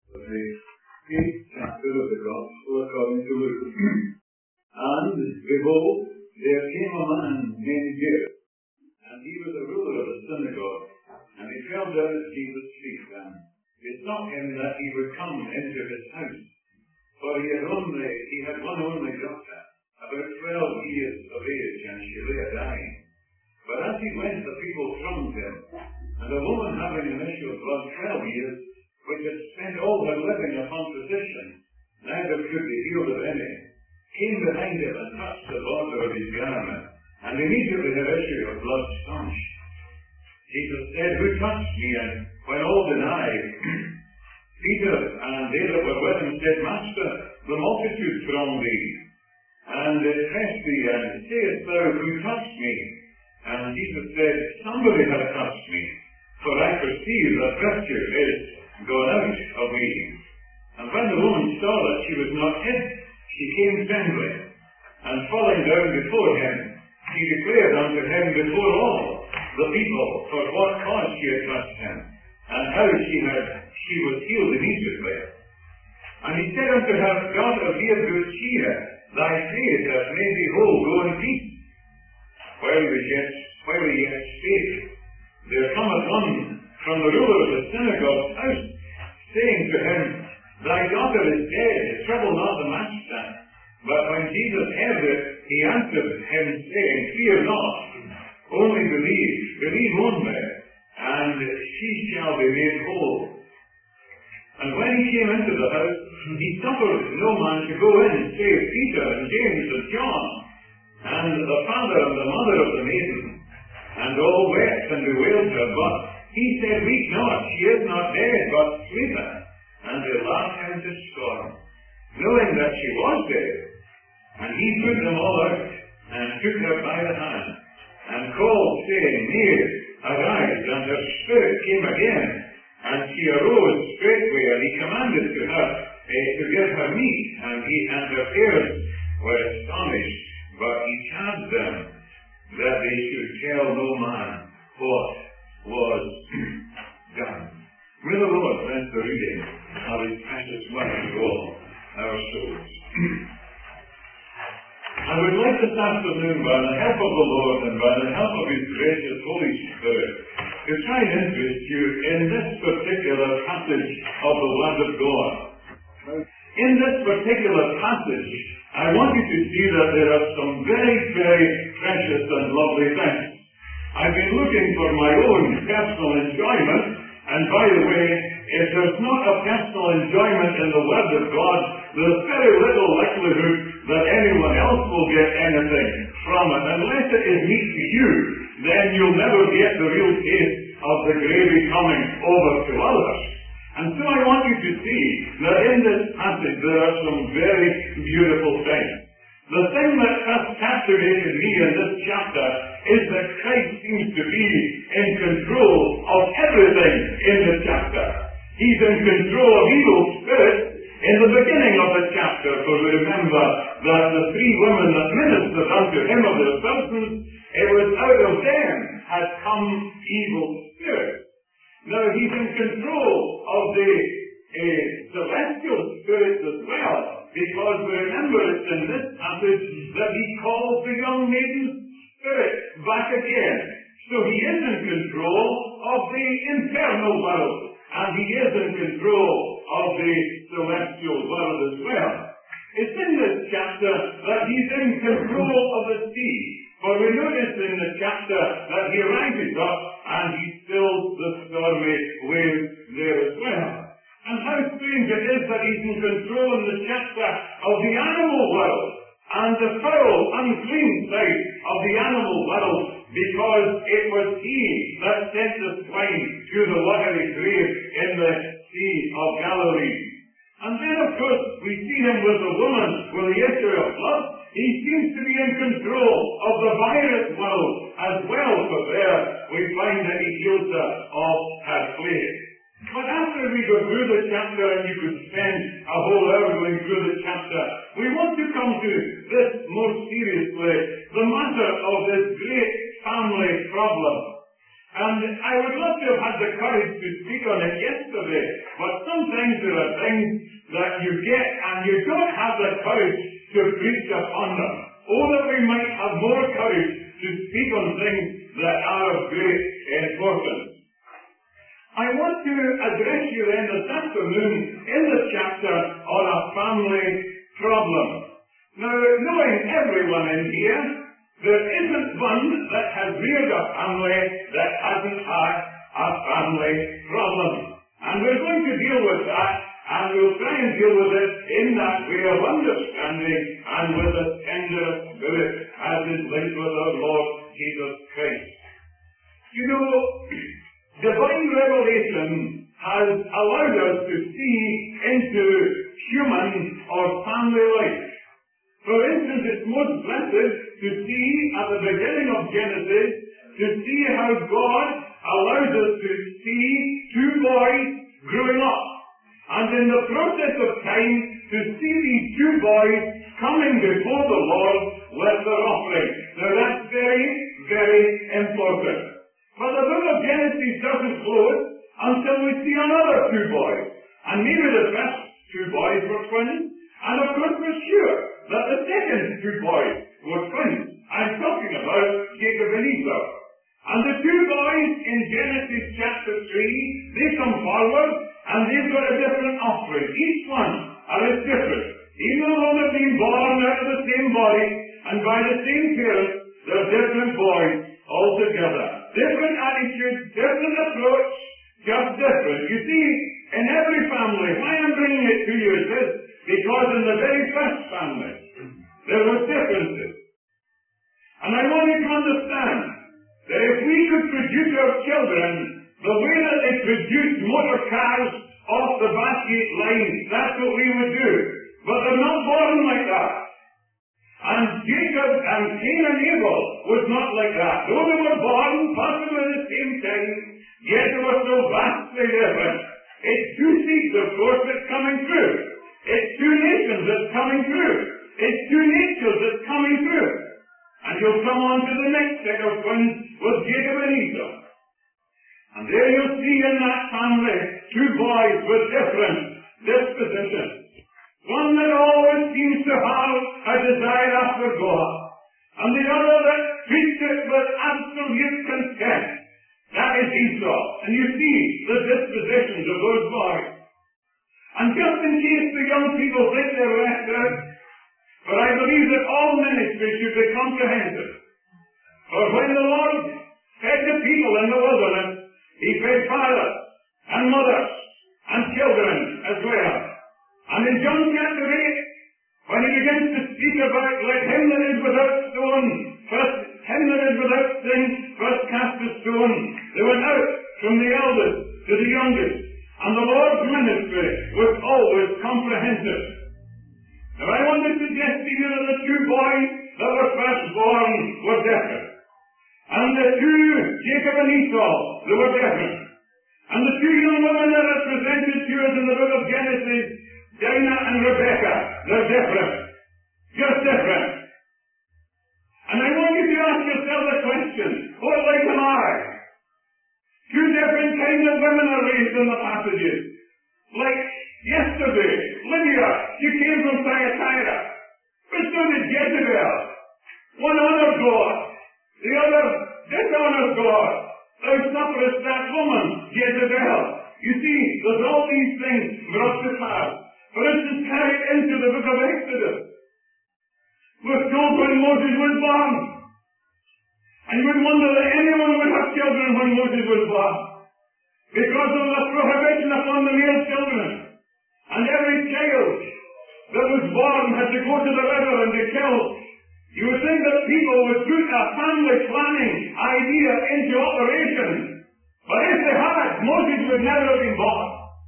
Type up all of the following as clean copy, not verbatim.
the 8th chapter of the Gospel according to Luke. And behold, there came a man named Jairus, and he was a ruler of a synagogue, and he fell down at Jesus' feet and besought him that he would come into his house. For he had one only daughter, about 12 years of age, and she lay a-dying. But as he went, the people thronged him, and a woman having an issue of blood 12 years, which had spent all her living upon physicians, neither could be healed of any, came behind him and touched the border of his garment, and immediately her issue of blood stanched. Jesus said, Who touched me? And when all denied, Peter and they that were with him said, Master, the multitude throng thee, and pressed thee, and sayest thou, Who touched me? And Jesus said, Somebody hath touched me, for I perceive that virtue is gone out of me. And when the woman saw that she was not hid, she came trembling, and falling down before him, she declared unto him before all the people for what cause she had touched him, and how she was healed immediately. And he said unto her, Daughter, be of good cheer, thy faith hath made thee whole, go in peace. While he yet spake, there cometh one from the ruler of the synagogue's house, saying to him, Thy daughter is dead, trouble not the master. But when Jesus heard it, he answered him, saying, Fear not, only believe only, and she shall be made whole. And when he came into the house, he suffered no man to go in, save Peter and James and John, and the father and the mother of the maiden. And all wept and bewailed her, but he said, Weep not, she is not dead, but sleepeth. And they laughed him to scorn, knowing that she was dead. And he put them all out, and took her by the hand, and called, saying, Maid, arise. And her spirit came again, and she arose straightway, and he commanded to her to give her meat, and her parents were astonished, but he charged them that they should tell no man what was done. May the Lord bless the reading of his precious word to all our souls. I would like this afternoon, by the help of the Lord and by the help of his gracious Holy Spirit, to try and interest you in this particular passage of the Word of God. In this particular passage, I want you to see that there are some very, very precious and lovely things. I've been looking for my own personal enjoyment, and by the way, if there's not a personal enjoyment in the Word of God, there's very little likelihood that anyone else will get anything from it. Unless it is meat to you, then you'll never get the real taste of the gravy coming over to others. And so I want you to see that in this passage there are some very beautiful things. The thing that has captivated me in this chapter is that Christ seems to be in control of everything in the chapter. He's in control of evil spirits in the beginning of the chapter, for we remember that the 3 women that ministered unto him of their substance, it was out of them had come evil spirits. Now he's in control of the celestial spirits as well, because we remember it's in this passage that he calls the young maiden's spirit back again. So he is in control of the infernal world, and he is in control of the celestial world as well. It's in this chapter that he's in control of the sea. For we notice in the chapter that he rises up and he stills the stormy waves there as well. And how strange it is that he's in control in the chapter of the animal world and the foul, unclean side of the animal world, because it was he that sent the swine to the watery grave in the Sea of Galilee. And then, of course, we see him with the woman with the issue of blood. He seems to be in control of the virus world as well, for there we find that he heals her of her plague. But after we go through the chapter, and you could spend a whole hour going through the chapter, we want to come to this more seriously, the matter of this great family problem. And I would love to have had the courage to speak on it yesterday, but sometimes there are things that you get and you don't have the courage to preach upon them. Oh, that we might have more courage to speak on things that are of great importance. I want to address you then this afternoon in the chapter on a family problem. Now, knowing everyone in here, there isn't one that has reared a family that hasn't had a family problem. And we're going to deal with that, and we'll try and deal with it in that way of understanding and with a tender spirit as is linked with our Lord Jesus Christ. You know, divine revelation has allowed us to see into human or family life. For instance, it's most blessed to see at the beginning of Genesis, to see how God allows us to see two boys growing up. And in the process of time, to see these two boys coming before the Lord with their offering. Now that's very, very important. But the book of Genesis doesn't close until we see another two boys. And maybe the first two boys were twins. And of course we're sure that the second two boys were twins. I'm talking about Jacob and Esau. And the two boys in Genesis chapter 3, they come forward and they've got a different offering. Each one is different. Even though they've been born out of the same body and by the same parents, they're different boys altogether. Different attitudes, different approach, just different. You see, in every family, why I'm bringing it to you is this, because in the very first family, there were differences. And I want you to understand that if we could produce our children the way that they produce motor cars off the basket line, that's what we would do. But they're not born like that. And Jacob and Cain and Abel was not like that. Though they were born possibly at the same time, yet they were so vastly different. It's two seeds, of course, that's coming through. It's two nations that's coming through. It's two natures that's coming through. And you'll come on to the next set of twins with Jacob and Esau. And there you'll see in that family two boys with different dispositions. One that always seems to have a desire after God, and the other that treats it with absolute contempt. That is Esau. And you see the dispositions of those boys. And just in case the young people think they're left out, but I believe that all ministry should be comprehensive. For when the Lord fed the people in the wilderness, He fed fathers and mothers and children as well. And in John chapter 8, when He begins to speak about, let him that is without stone, first him that is without sin, first cast a stone, they went out from the eldest to the youngest. And the Lord's ministry was always comprehensive. Now I want to suggest to you that the two boys that were first born were different. And the two, Jacob and Esau, they were different. And the two young women that are presented to us in the book of Genesis, Dinah and Rebekah, they're different. Just different. And I want you to ask yourself the question, what like am I? Two different kinds of women are raised in the passages. Like yesterday, Lydia, she came from Thyatira. But so did Jezebel. One honored God, the other dishonored God. Thou sufferest that woman, Jezebel. You see, there's all these things brought to pass. For instance, carried into the book of Exodus. We're told when Moses was born. And you would wonder that anyone would have children when Moses was born. Because of the prohibition upon the male children. And every child that was born had to go to the river and be killed. You would think that people would put a family planning idea into operation. But if they had, Moses would never have been born.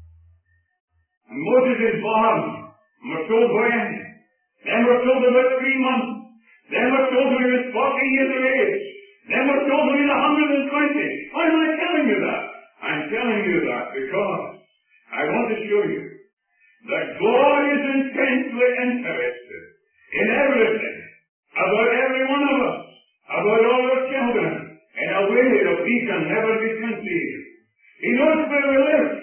And Moses is born. And we're told when. Then we're told about 3 months. Then we're told when he was 40 years of age. Then we're told when he was 120. Why am I telling you that? I'm telling you that because I want to show you that God is intensely interested in everything, about every one of us, about all our children, in a way that we can never be conceived. He knows where we live.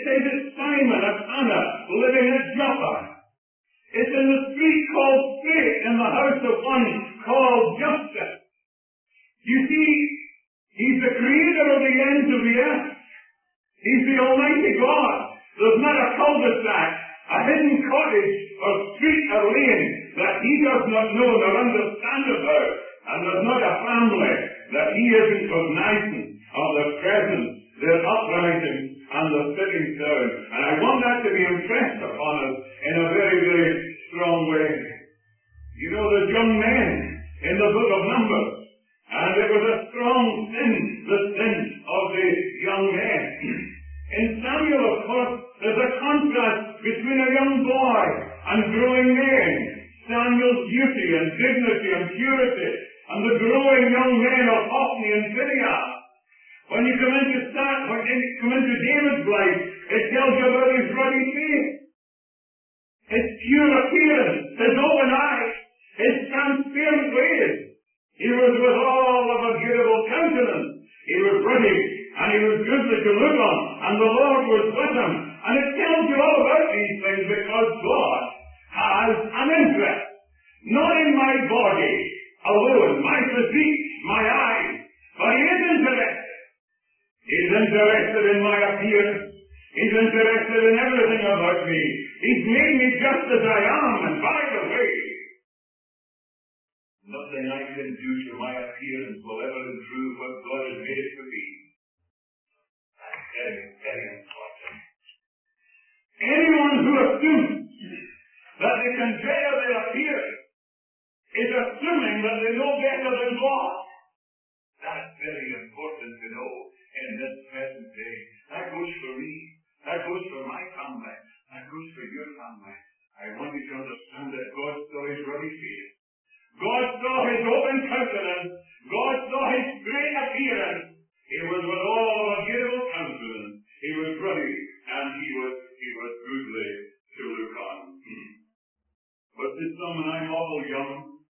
says it's Simon, a tanner, living at Joppa. It's in the street called Straight, in the house of one called Justus. You see, he's the creator of the ends of the earth. He's the Almighty God. There's not a cul-de-sac, a hidden cottage, or street or lane that he does not know nor understand about. And there's not a family that he isn't cognizant of their presence, their uprising, and their sitting down. And I want that to be impressed upon us in a very, very strong way. You know, there's young men in the book of Numbers, and it was a strong sin, the sin of the young men. In Samuel, of course, there's a contrast between a young boy and growing men. Samuel's beauty and dignity and purity, and the growing young men of Hophni and Phinehas. When you come into David's life, it tells you about his ruddy face, his pure appearance, his open eyes, his transparent ways. He was withal of a beautiful countenance. He was ruddy, and he was goodly to look on, and the Lord was with him. And it tells you all about these things because God has an interest, not in my body alone, my physique, my eyes, but he is interested. He's interested in my appearance. He's interested in everything about me. He's made me just as I am, and by the way, nothing I can do to my appearance will ever improve what God has made it to be. That's very, very important. Anyone who assumes that they can better their appearance is assuming that they know better than God. That's very important to know in this present day. That goes for me. That goes for my family. That goes for your family. I want you to understand that God saw his ruddy face. God saw his open countenance. God saw his great appearance. He was with all of a beautiful countenance. He was ruddy, and he was goodly to look on. But to some, and I'm awful young,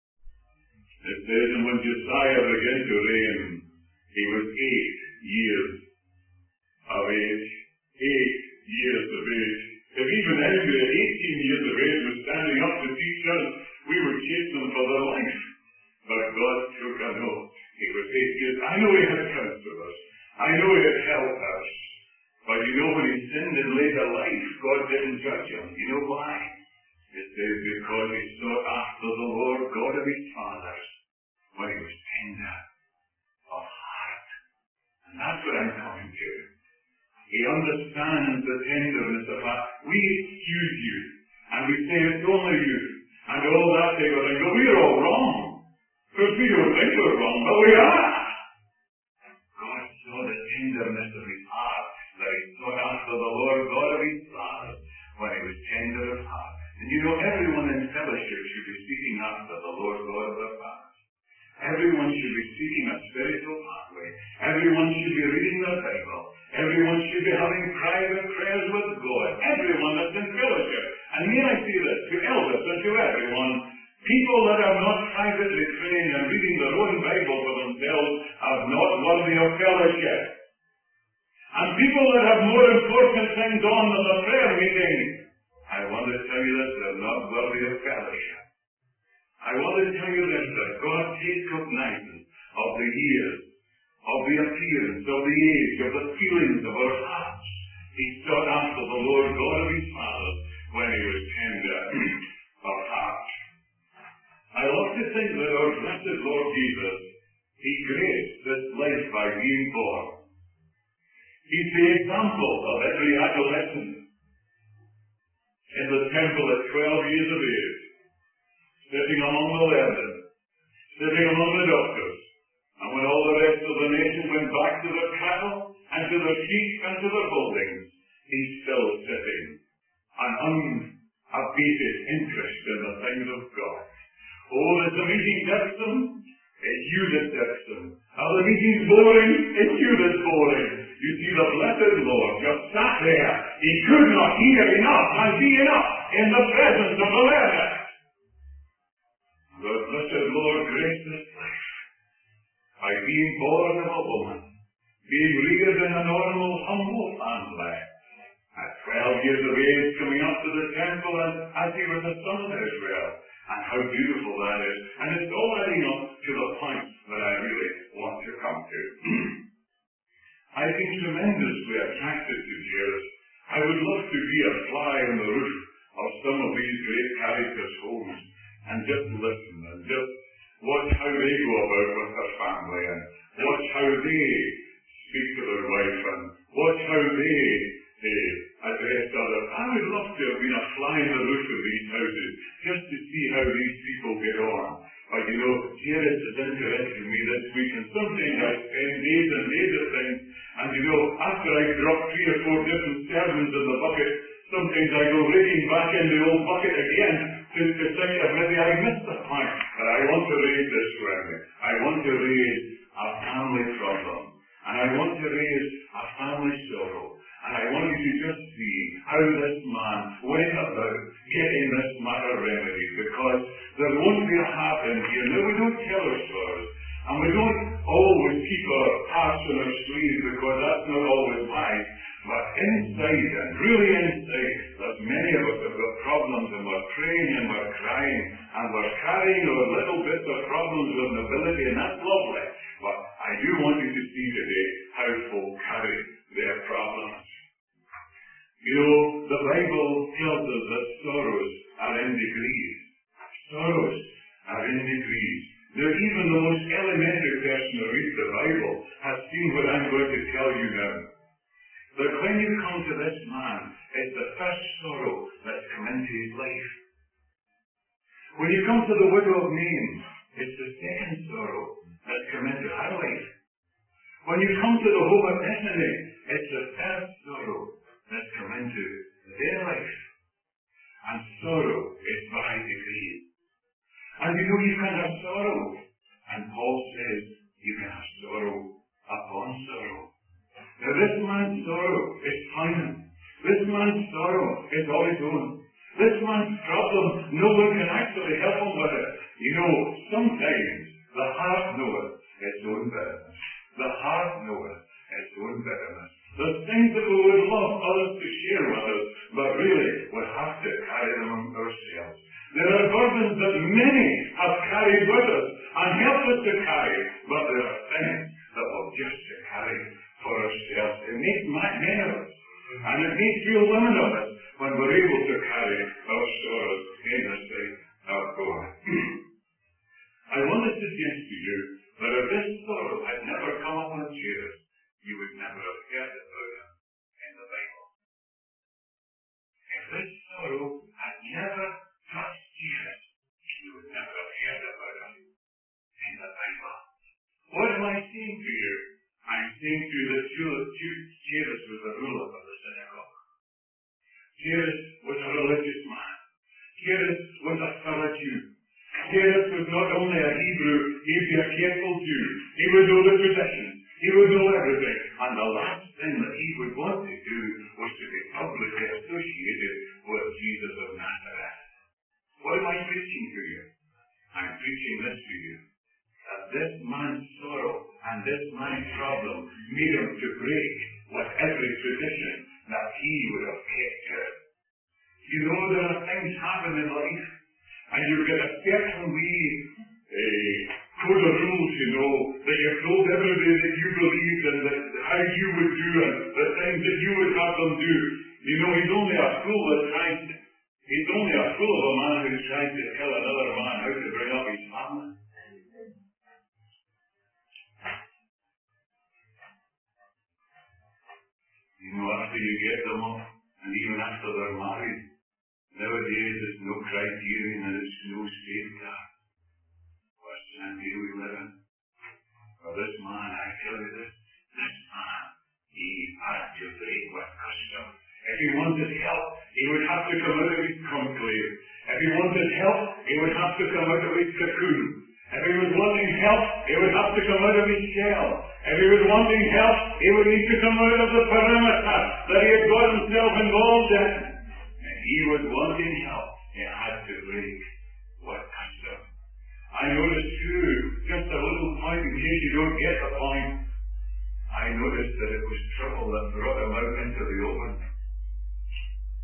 it says, and when Josiah began to reign, he was 8 years of age. 8 years of age. If even Andrew at 18 years of age was standing up to teach us, we would chase them for their life. But God took a note. He was 8 years. I know he had counseled us. I know he had helped us. But you know, when he sinned in later life, God didn't judge him. You know why? It says because he sought after the Lord God of his fathers when he was tender of heart. And that's what I'm coming to. He understands the tenderness of heart. We excuse you, and we say it's only you, and all that type of thing. But we're all wrong. Because we don't think we're wrong, but we are. God saw the tenderness of his heart, that he sought after the Lord God of his fathers when he was tender of heart. And you know, everyone in fellowship should be seeking after the Lord God of their fathers. Everyone should be seeking a spiritual pathway. Everyone should be reading the Bible. Everyone should be having private prayers with God. Everyone that's in fellowship. And may I say this to elders and to everyone, people that are not privately praying and reading their own Bible for themselves are not worthy of fellowship. And people that have more important things on than the prayer meeting, I want to tell you that they're not worthy of fellowship. I want to tell you this, that God takes cognizance of the years, of the appearance, of the age, of the feelings of our hearts. He sought after the Lord God of his fathers when he was tender of heart. I love to think that our blessed Lord Jesus, he graced this life by being born. He's the example of every adolescent in the temple at 12 years of age, sitting among the learned, sitting among the doctors, and when all the rest of the nation went back to their cattle and to their sheep and to their buildings, he's still sitting, an unabated interest in the things of God. Oh, is the meeting irksome? It's you that's irksome. Are the meetings boring? It's you that's boring. You see, the blessed Lord just sat there. He could not hear enough and be enough in the presence of the learned. The blessed Lord graced his life by being born of a woman, being reared in a normal, humble family, and years of age coming up to the temple as he was a son of Israel. And how beautiful that is. And it's all adding up to the point that I really want to come to. I've been tremendously attracted to Jairus. I would love to be a fly on the roof of some of these great characters' homes and just listen and just watch how they go about with their family and watch how they speak to their wife and watch how they address others. I would love to have been a fly on the roof of these houses just to see how these people get on. But you know, Jairus has interested me this week, and sometimes I spend days and days at things, and you know, after I drop 3 or 4 different sermons in the bucket, sometimes I go raking back in the old bucket again to think that maybe I missed the point. But I want to raise this for me. I want to raise a family problem. And I want to raise a family sorrow. And I want you to just see how this man went about getting this matter remedied, because there won't be a happen here. Now, we don't tell our stories, and we don't always keep our hearts in our sleeves, because that's not always wise. But inside, and really inside, there's many of us have got problems, and we're praying and we're crying, and we're carrying our little bits of problems with nobility, and that's lovely. But I do want you to see today how folk carry their problems. You know, the Bible tells us that sorrows are in degrees. Sorrows are in degrees. Now, even the most elementary person who reads the Bible has seen what I'm going to tell you now. But when you come to this man, it's the first sorrow that's come into his life. When you come to the widow of Nain, it's the second sorrow that's come into her life. When you come to the home of Bethany, it's the third sorrow that's come into their life. And sorrow is by degrees. And you know, you can have sorrow. And Paul says you can have sorrow upon sorrow. Now, this man's sorrow is final. This man's sorrow is all his own. This man's problem, no one can actually help him with it. You know, sometimes the heart knoweth its own bitterness. The heart knoweth its own bitterness. There's things that we would love others to share with us, but really we have to carry them ourselves. There are burdens that many have carried with us and helped us to carry, but there are things that we'll just to carry for ourselves. It makes men of us, and it makes real women of us when we're able to carry our sorrows in the sight of God. I want to suggest to you that if this sorrow had never come upon Jairus, you would never have heard about him in the Bible. If this sorrow had never touched Jairus, you would never have heard about him in the Bible. What am I saying to you? I'm saying to you that Jairus was the ruler of the synagogue. Jairus was a religious man. Jairus was a thorough Jew. Jairus was not only a Hebrew, he'd be a careful Jew. He would know the traditions. He would know everything. And the last thing that he would want to do was to be publicly associated with Jesus of Nazareth. What am I preaching to you? I'm preaching this to you. That this man's sorrow and this man's problem made him to break with every tradition that he would have kept to. You know, there are things happen in life, and you get a certain code of rules, you know, that you've told everybody that you believed and that how you would do and the things that you would have them do. You know, he's only a fool of a man who's trying to tell another man how to bring up his family. You know, after you get them up, and even after they're married, nowadays there's no criterion and there's no safeguard. What society we live in? For this man, I tell you this man, he had to break with custom. If he wanted help, he would have to come out of his conclave. If he wanted help, he would have to come out of his cocoon. If he was wanting help, he would have to come out of his shell. If he was wanting help, he would need to come out of the perimeter that he had got himself involved in. And he was wanting help. He had to break what custom. I noticed too, just a little point in case you don't get the point. I noticed that it was trouble that brought him out into the open.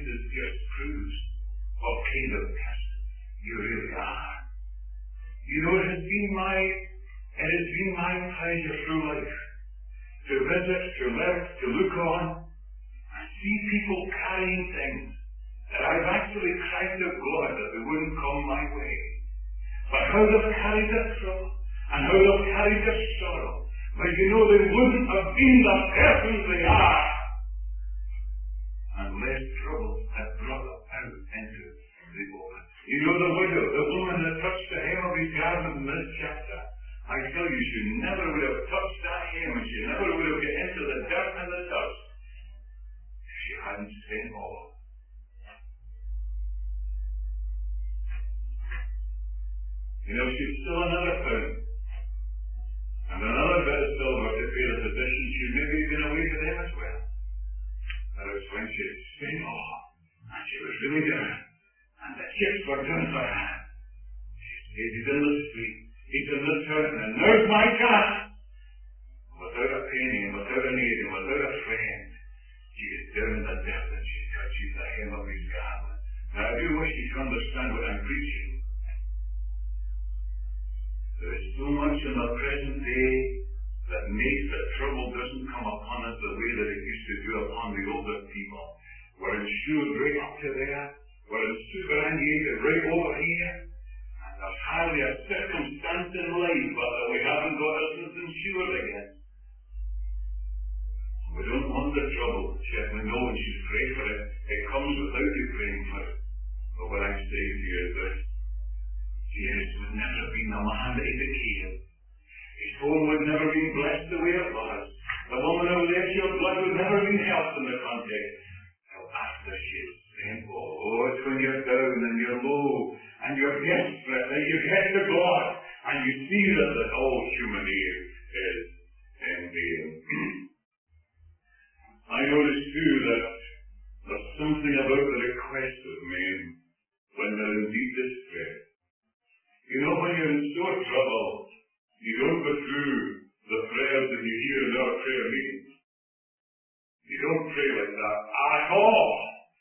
circumstances just proves what kind of person you really are. You know, it has been my pleasure through life to visit, to live, to look on, and see people carrying things that I've actually cried to God that they wouldn't come my way. But how they've carried their trouble, and how they've carried their sorrow, but you know they wouldn't have been the persons they are unless trouble had brought them out into the open. You know the widow, the woman that touched the hem of his garment in this chapter. I tell you, she never would have touched that hem, and she never would have got into the dirt and the dust if she hadn't spent all. You know, she's still another pound, and another bit of silver to pay the physician. She'd maybe been away for them as well. That was when she had spent all, and she was really down, and the chips were done for her. She stayed in the street, he's in the town, and there's my cat! Without a penny, and without an aid, and without a friend, she is down in the depth, and she touches the hem of his garment. Now, I do wish you could understand what I'm preaching. There is so much in the present day that makes that trouble doesn't come upon us the way that it used to do upon the older people. We're insured right up to there. We're superannuated right over here. And there's hardly a circumstance in life but that we haven't got ourselves insured against. We don't want the trouble. Yet we know when you pray for it, it comes without you praying for it. But what I'm saying to you is this. Jesus would never have been the man that he became. His home would never have been blessed the way it was. The woman who left your blood would never have been helped in the context. Now after she is spent, it's when you're down and you're low and you're desperate and you get to God and you see that all humanity is in vain. I notice too that there's something about the request of men when they're in deep distress. You know, when you're in sore trouble, you don't go through the prayers that you hear in our prayer meetings. You don't pray like that at all.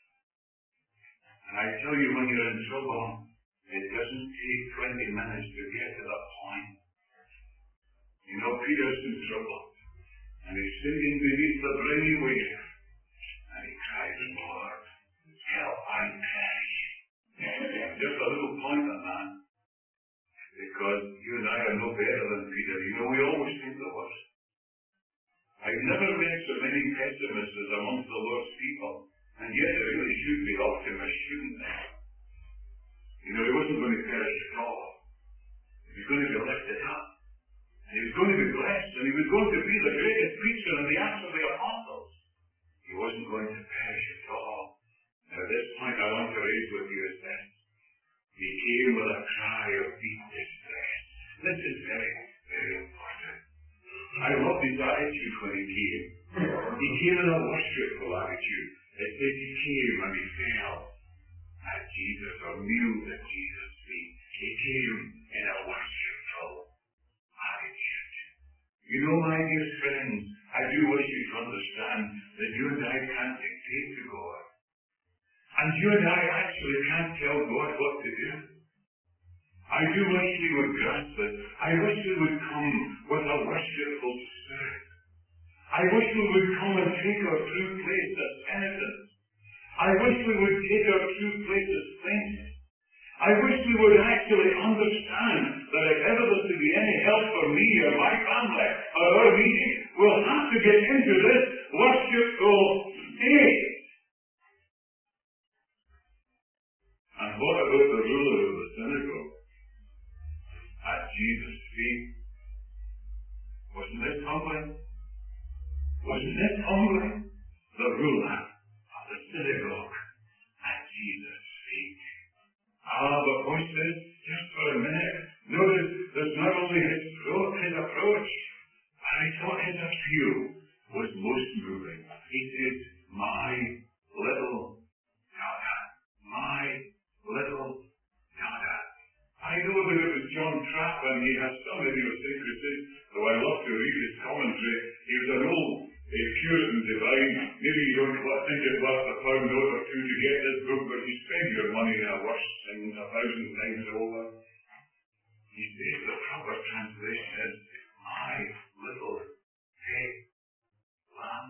And I tell you, when you're in trouble, it doesn't take 20 minutes to get to the point. You know, Peter's in trouble, and he's sitting beneath the briny wave, and he cries, Lord, help, I perish. Just a little point on that. Because you and I are no better than Peter. You know, we always think the worst. I've never met so many pessimists as amongst the Lord's people, and yet they really should be optimists, shouldn't they? You know, he wasn't going to perish at all. He was going to be lifted up, and he was going to be blessed, and he was going to be the greatest preacher in the Acts of the Apostles. He wasn't going to perish at all. Now, this point I want to raise with you is this. He came with a cry of deep distress. This is very, very important. I love his attitude when he came. He came in a worshipful attitude. It says he came and he fell at Jesus, or kneeled at Jesus' feet. He came in a worshipful attitude. You know, my dear friends, I do wish you to understand that you and I can't dictate to God. And you and I actually can't tell God what to do. I do wish we would grasp it. I wish we would come with a worshipful spirit. I wish we would come and take our true place as penitents. I wish we would take our true place as saints. I wish we would actually understand that if ever there's to be any help for me or my family or our meeting, we'll have to get into this worshipful state. And what about the ruler of the synagogue? At Jesus' feet. Wasn't this humbling? Wasn't this humbling? The ruler of the synagogue at Jesus' feet. But watch this just for a minute. Notice there's not only his approach, but I thought his appeal was most moving. He says, my little daughter, my little daughter. I know that it was John Trapp, and he has some idiosyncrasies, though I love to read his commentary. He was an old Puritan divine. Maybe you don't think it was cost a pound note or two to get this book, but you spend your money in a worse things 1,000 times over. He says the proper translation is, my little pet lamb.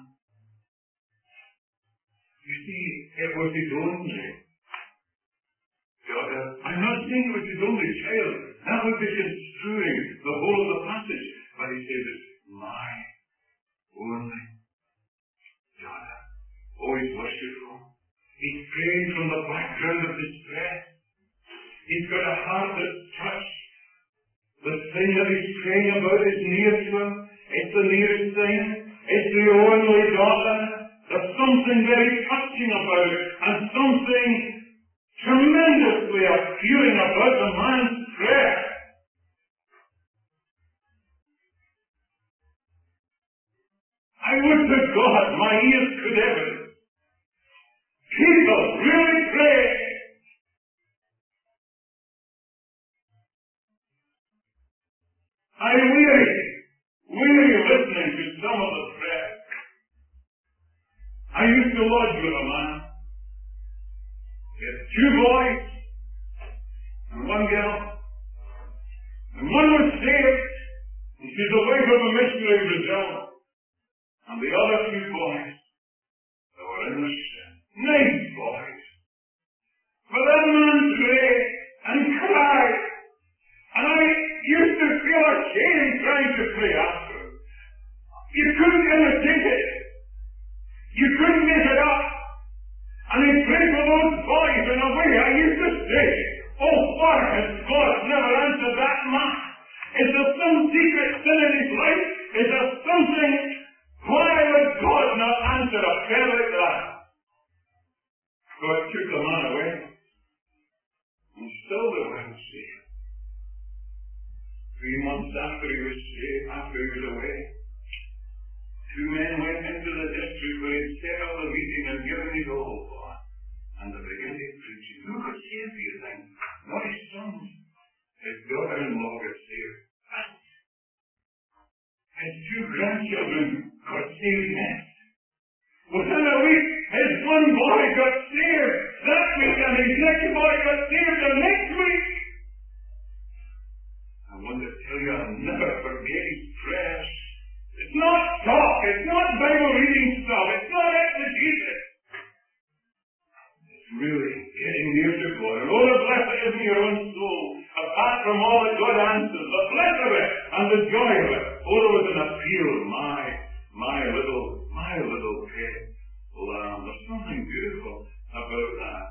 You see, it was his only daughter. I'm not saying it was his only child. That would be construing the whole of the passage. But he says it's my only daughter. Oh, he's worshipful. He's praying from the background of distress. He's got a heart that's touched. The thing that he's praying about is near to him. It's the nearest thing. It's the only daughter. There's something very touching about it, and something tremendously appealing about the man's prayer. I would to God my ears could evidence. People really pray. I'm weary listening to some of the prayer. I used to lodge with a man. He had 2 boys and 1 girl. And one was saved, and she's the wife of a missionary in Brazil. And the other 2 boys, they were in the sin. Nice boys. But that man prayed and cried. And I used to feel ashamed trying to pray after him. You couldn't imitate it. You couldn't make it up. And he prayed for those boys in a way I used to say, oh, why has God never answered that man? Is there some secret sin in his life? Is there something? Why would God not answer a prayer like that? God took the man away. And still they weren't saved. 3 months after he was saved, after he was away, 2 men went into the district where he'd set up the meeting and given his all for. And they began to preach. Who got saved, do you think? Not his sons. His daughter-in-law got saved. His 2 grandchildren got saved next. Within a week, his 1 boy got saved that week, and his next boy got saved the next week. I want to tell you, I'll never forget his prayers. It's not talk, it's not Bible reading stuff, it's not exegesis. It's really getting near to God. And oh, the blessed is in your own soul, apart from all that God answers, the bliss of it and the joy of it. Oh, there was an appeal, my little pet lamb. There's something beautiful about that.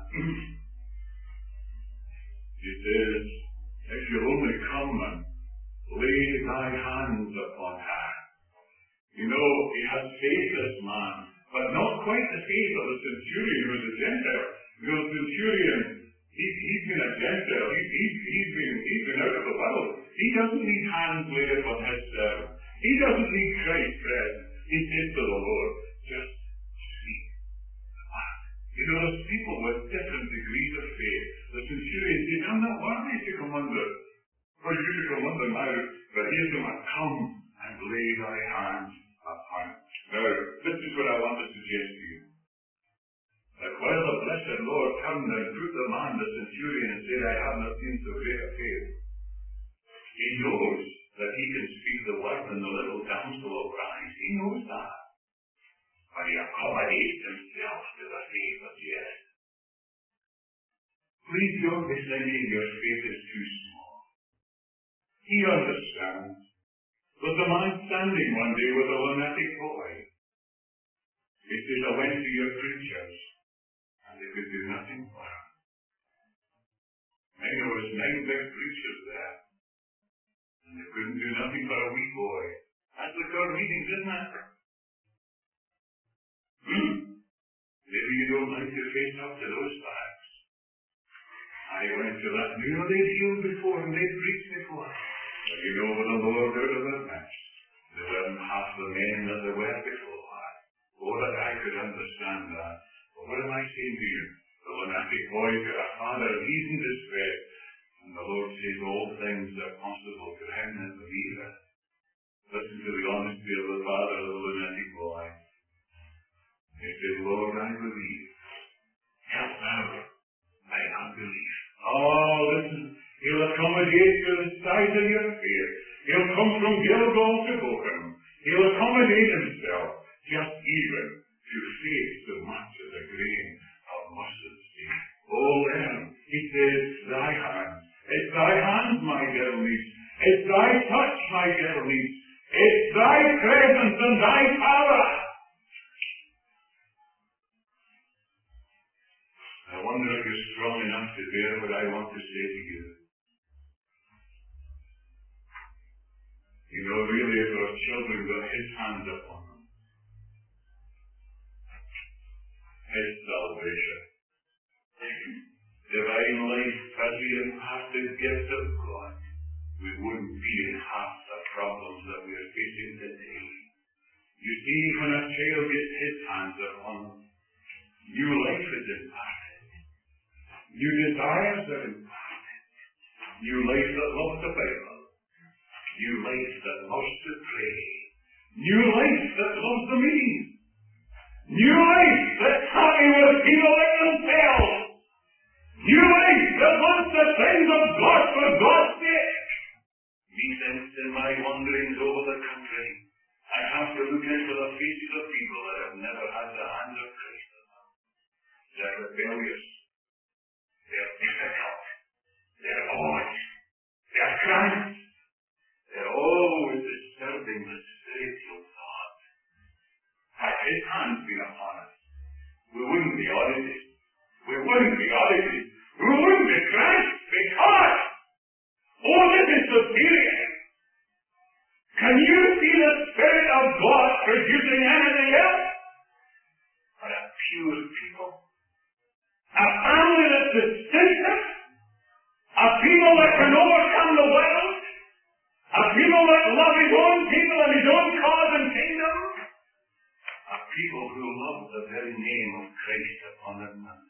He says, if you'll only come and lay thy hands upon her. You know, he has faith, this man, but not quite the faith of the centurion who was a Gentile. You know, the centurion, he's been a Gentile. He's been out of the world. He doesn't need hands laid upon his servant. He doesn't need Christ's presence. He says to the Lord, just speak the word. You know, there's people with different degrees of faith. The centurion says, I'm not worthy to come under, for you to come under now, but here's him, come and lay thy hands upon him. Now, this is what I want to suggest to you. That while the blessed Lord turned and put the man, the centurion, and said, I have not seen so great a faith, he knows that he can speak the word and the little damsel will rise. He knows that. But he accommodates himself to the faith of Jesus. Please don't be thinking your faith is too small. He understands. There's a man standing one day with a lunatic boy. He says, I went to your preachers, and they could do nothing for him. There was 9 big preachers there, and they couldn't do nothing for a wee boy. That's the God meetings, isn't it? Maybe you don't like to face up to those facts. I went to that. You know, they'd healed before and they'd preached before. But you know, with the Lord out of their midst, they weren't half the men that they were before. Oh, that I could understand that. But what am I saying to you? The lunatic boy got a father, and he's in distress. And the Lord says all things are possible to him that believeth. Listen to the honesty of the father of the lunatic boy. He said, Lord, I believe. accommodate to the size of your faith. He'll come from Gilgal to Bochum. He'll accommodate himself just even to faith so much as a grain of mustard seed. Oh, Lamb, he says, thy hands. It's thy hands, my girl needs. It's thy touch, my girl needs. It's thy presence and thy power. I wonder if you're strong enough to bear what I want to say to you. You know, really, if our children got his hands upon them, his salvation, divine life as the imparted gift of God, we wouldn't be in half the problems that we are facing today. You see, when a child gets his hands upon them, new life is imparted. New desires are imparted. New life that loves the Bible. New life that loves to pray. New life that loves the meeting. New life that's happy with people like themselves. New life that wants the things of God for God's sake. Methinks in my wanderings over the country, I have to look into the faces of people that have never had the hand of Christ in them. They're rebellious. They're difficult. They're odd. They're cramped. They're always disturbing the spiritual thought. Had his hand been upon us, we wouldn't be audited. We wouldn't be audited. We wouldn't be cramped because, oh, this is so serious. Can you see the Spirit of God producing anything else but a pure people? A family that's distinctive? A people that can overcome the world? A people that love his own people and his own cause and kingdom? A people who love the very name of Christ upon their mouth.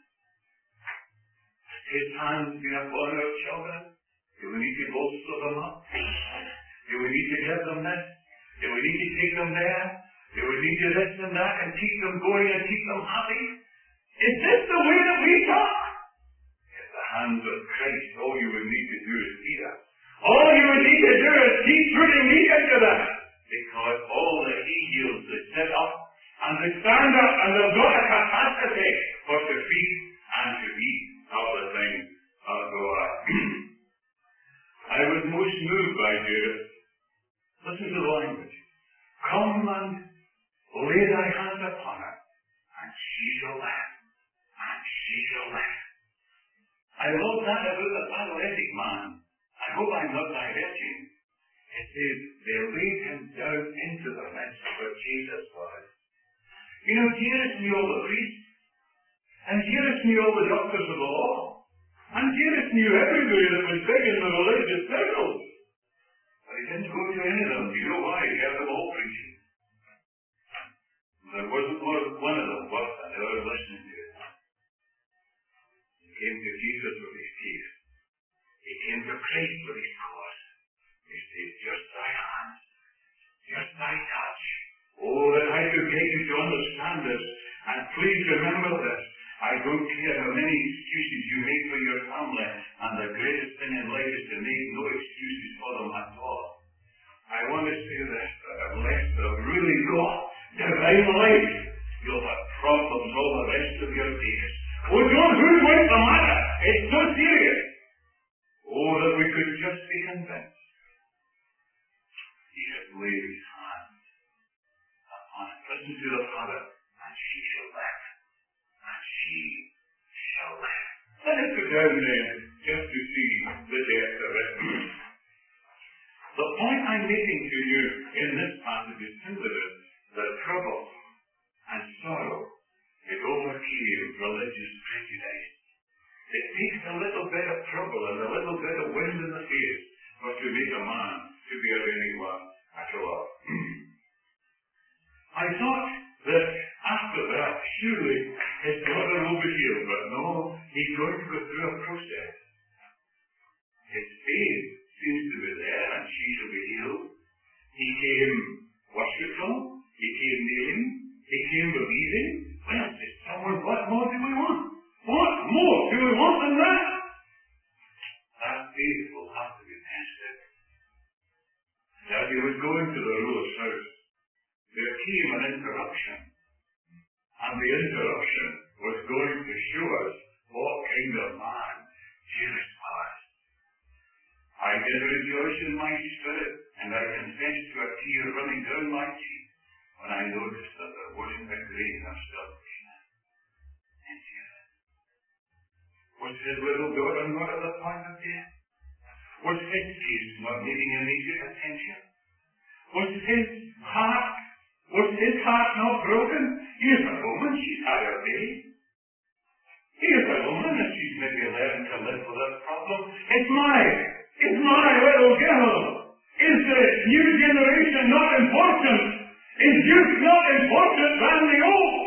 Has his hand been upon our children? Do we need to bolster them up? Do we need to give them this? Do we need to take them there? Do we need to this and that and keep them going and keep them happy? Is this the way that we talk? If the hands of Christ, all you would need to do is see that. All you would need to do is keep putting me into that. Because all the he-heels that sit up and they stand up and they've got a capacity for to feed and to eat all the things of God. I was most moved by Judas. Listen to the language. Come and lay thy hand upon her, and she shall live. And she shall live. I love that about the paralytic man. I hope I'm not diverging. It says, they laid him down into the midst where Jesus was. You know, Jesus knew all the priests, and Jesus knew all the doctors of the law, and Jesus knew everybody that was big in the religious circles. But he didn't go to any of them. Do you know why? He had them all preaching. There wasn't one of them worth that they were listening to. He came to Jesus with his teeth. He came to Christ with his cause. He said, just thy hand, just thy touch. Oh, that I could get you to understand this. And please remember this. I don't care how many excuses you make for your family, and the greatest thing in life is to make no excuses for them at all. I want to say this, that unless they've really got divine life, you'll have problems all the rest of your days. Oh, don't hoodwink the matter. It's so serious. Oh, that we could just be convinced. He has laid his hand upon it. Listen to the Father, and she shall live. And she shall live. Let us go down there just to see the depth of it. The point I'm making to you in this passage is simply this, that trouble and sorrow, it overcame religious prejudice. It takes a little bit of trouble and a little bit of wind in the face for to make a man to be of anyone at all. I thought that after that, surely his daughter will be healed, but no, he's going to go through a process. His faith seems to be there, and she shall be healed. He came worshipful, he came kneeling, he came believing. Well, just someone, what more do we want? What more do we want than that? That faith will have to be show us what kind of man Jesus was. I did rejoice in my spirit, and I confess to a tear running down my cheek when I noticed that there wasn't a grain of salvation in Jesus. Was his little daughter not at the point of death? Was his case not needing immediate attention? Was his heart not broken? He is a woman, she's had her day. He is a woman, and she's maybe learned to live with that problem. It's my little girl. Is the new generation not important? Is youth not important than the old?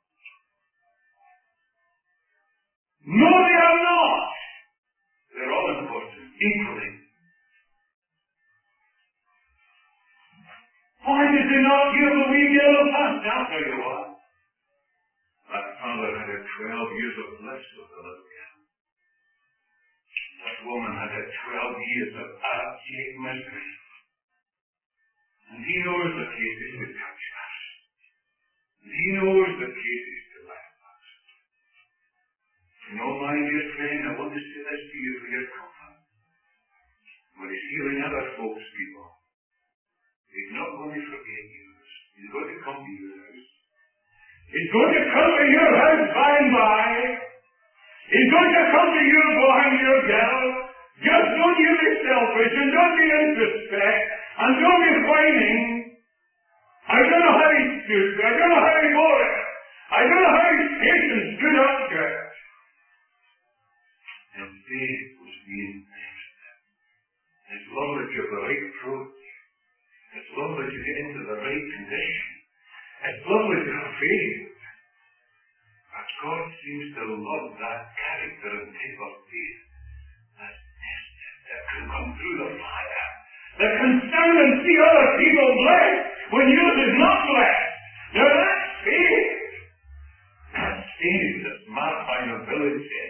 No, they are not. They're all important, equally. Why did they not give the wee girl a pass? I'll tell you what. That father had 12 years of bliss with the little girl. That woman had 12 years of abject misery. And he knows the cases to touch us. And he knows the cases to laugh us. You know, my dear friend, I want to say this to you for your comfort. When he's healing other folks, people, he's not going to forget you. He's going to come to your house. He's going to come to your house by and by. He's going to come to you, boy and your girl. Just don't you be selfish and don't be introspect and don't be whining. I don't know how he stood. I don't know how he bore it. I don't know how his patience stood up to it. And faith was being tested. It's lovely to have the right approach. It's lovely to get into the right condition. It's lovely to have faith. But God seems to love that character and type of faith that's tested, that can come through the fire, that can stand and see other people blessed when yours is not blessed. Now that's faith. That's faith that's marked by nobility.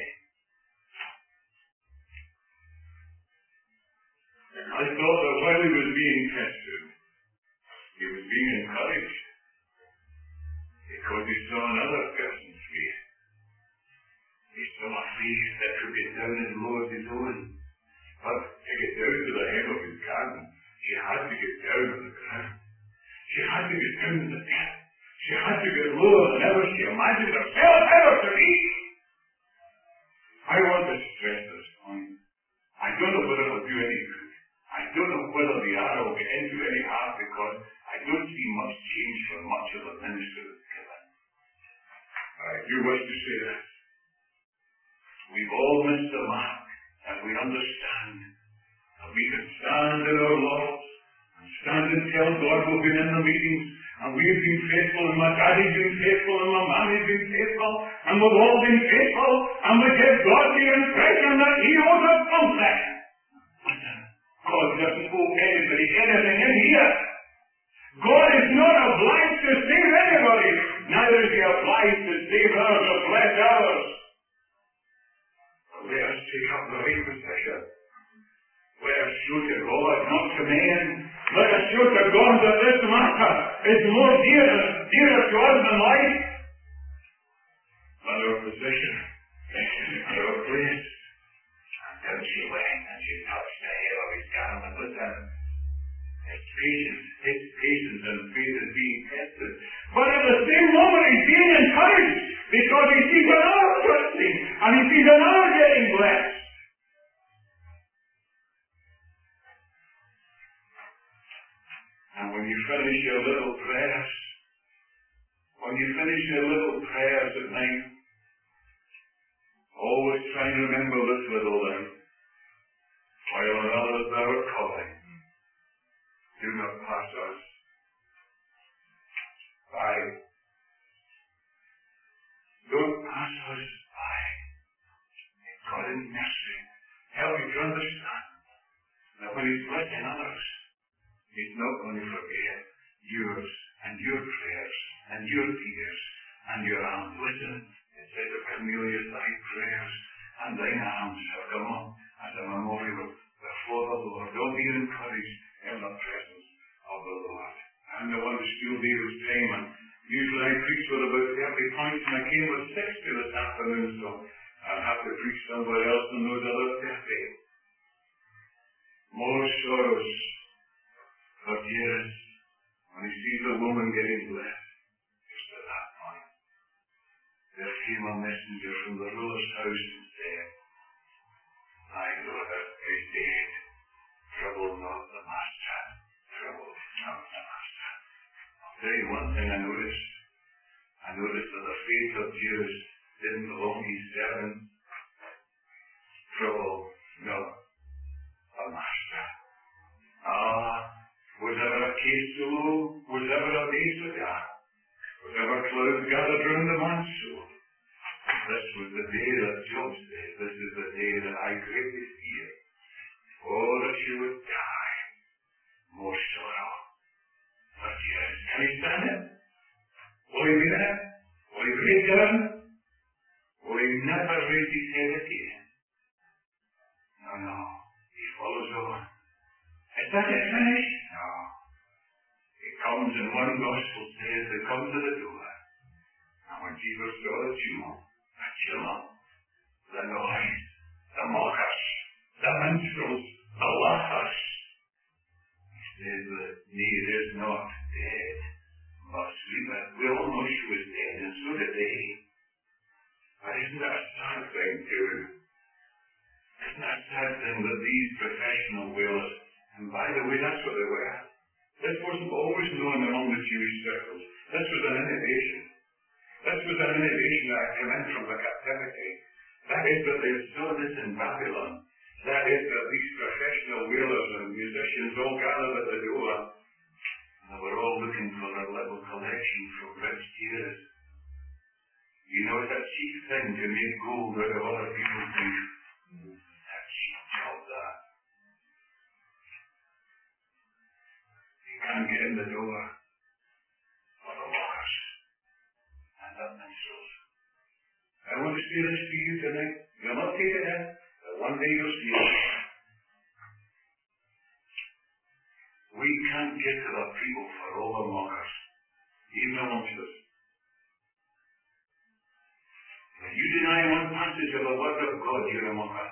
I thought that while he was being tested, he was being encouraged because he saw another person's faith. He saw a faith that could get down as low as his own. But to get down to the hem of his garden, she had to get down on the ground. She had to get down in the pit. She had to get lower than ever she imagined herself ever to reach. I want to stress this point. I don't know whether it will do any good. I don't know whether the arrow will get into any heart because I don't see much change for much of the ministry that's given. I do wish to say this. We've all missed the mark, and we understand that we can stand in our laws and stand and tell God we've been in the meetings and we've been faithful and my daddy's been faithful and my mommy's been faithful and we've all been faithful and we give God the impression that he owes us something. God doesn't owe anybody anything in here. God is not obliged to save anybody. Neither is he obliged to save ours or bless ours. But let us take up the right position. Let us show to God, not to men. Let us show to God that this matter is more dearer to us than life. But our position and our place. And she went and she touched the hem of his garment. Listen, his patience and faith is being tested. But at the same moment he's being encouraged because he sees another trusting and he sees another getting blessed. And when you finish your little prayers, at night, always try and remember this little thing. While others thou art calling, do not pass us by. Don't pass us by. God in mercy, help you to understand that when he's blessing others, he's not going to forget yours and your prayers and your tears and your alms. Listen, it says of Cornelius, thy prayers and thine alms have come up as a memorial before the Lord. Don't be encouraged in the presence of the Lord. I'm the one who still deals time, and usually I preach with about 35 points, and I came with 60 this afternoon, so I'll have to preach somewhere else than those other 50. More sorrows for Jairus when he sees a woman getting blessed. Just at that point, there came a messenger from the ruler's house and said, "Thy daughter is dead. Trouble not the master. Trouble not the master." I'll tell you one thing I noticed. I noticed that the faith of Jairus didn't belong to his servants. Trouble not the master. Was ever a case so low? Was ever a day so dark? Was ever clouds gathered round a man's soul? This was the day that Job said, "This is the day that I greatly fear. Oh, that she would die." More sorrow for Jairus. Can he stand it? Will he be there? Will he break down? Will he never raise his head again? No. He follows on. Is that it finished? No. He comes, and one gospel says they come to the door. And when Jesus saw the tumult, the noise, the mockers, the minstrels, the laughers, he said that need is not dead, but sleepeth. We all know she was dead, and so did they. But isn't that a sad thing too? Isn't that a sad thing that these professional wailers, and by the way, that's what they were. This wasn't always known among the Jewish circles. This was an innovation. This was an innovation that had come in from the captivity. That is that they saw this in Babylon. That is that these professional wailers and musicians all gathered at the door. They were all looking for their little collection from rich Jairus. You know, it's a cheap thing to make gold out of other people's grief. It's a cheap job, that. You can't get in the door for the mockers and the minstrels. I want to say this to you tonight. You'll not take it in, but one day you'll see it. We can't get to the people for all the mockers, even amongst us. If you deny one passage of the Word of God, you're a mocker.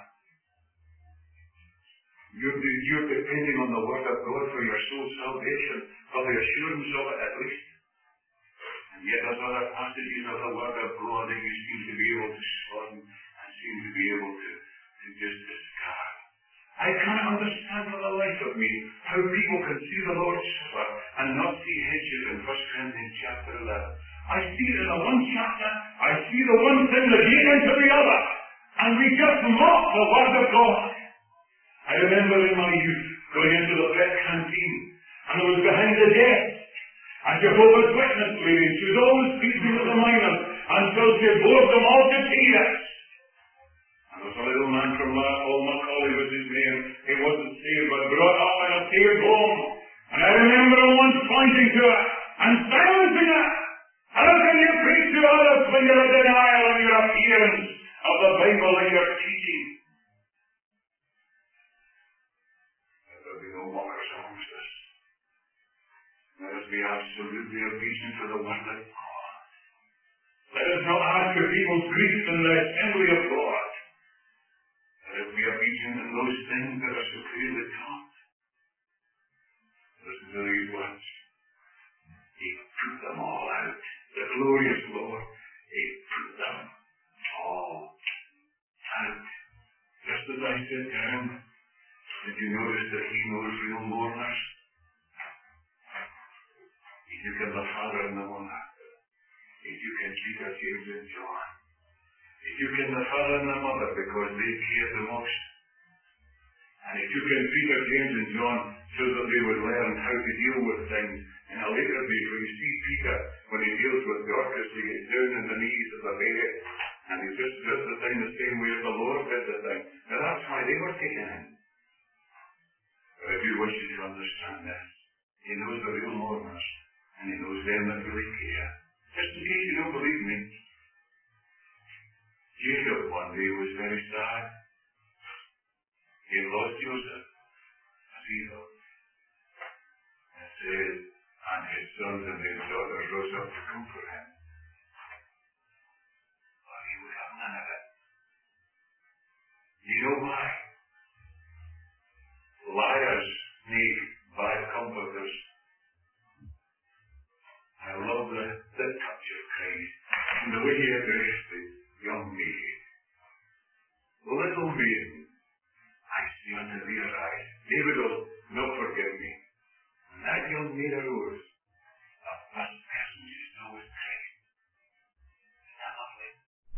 You're depending on the Word of God for your soul's salvation, for the assurance of it at least. And yet there's other passages of the Word of God that you seem to be able to scorn and seem to be able to just discard. I can't understand for the life of me how people can see the Lord's Supper and not see headship in 1 Corinthians chapter 11. I see it in the one chapter, I see the one thing that leads into the other, and we just mock the Word of God. I remember in my youth going into the pet canteen, and I was behind the desk. A Jehovah's Witness lady, she was always speaking with the miners until she bored them all to tears. And there was a little man from Paul Macaulay was his name. He wasn't saved, but brought up in a saved home. And I remember him once pointing to it and silencing it. How can you preach to others when you're a denial of your appearance of the Bible and your teaching? Let there be no mockers amongst us. Let us be absolutely obedient to the Word of God. Let us not ask for people's grief in the assembly of God. Let us be obedient in those things that are so clearly taught. Listen to these words. He put them all out. The glorious Lord, He put them all out. Just as I sit down, did you notice that He knows real mourners? He took in the Father and the Mother. He took in Peter, James, and John. He took in the Father and the Mother because they cared the most. And He took in Peter, James, and John so that they would learn how to deal with things. In a later day, when you see Peter, when he deals with Dorcas, he gets down on the knees of the bed, and he just does the thing the same way as the Lord did the thing. Now that's why they were taken in. But I do wish you to understand this. He knows the real mourners, and He knows them that really care. Just in case you don't believe me, Jacob one day was very sad. He had lost Joseph, as he thought. It says, and his sons and his daughters rose up to comfort him. your life.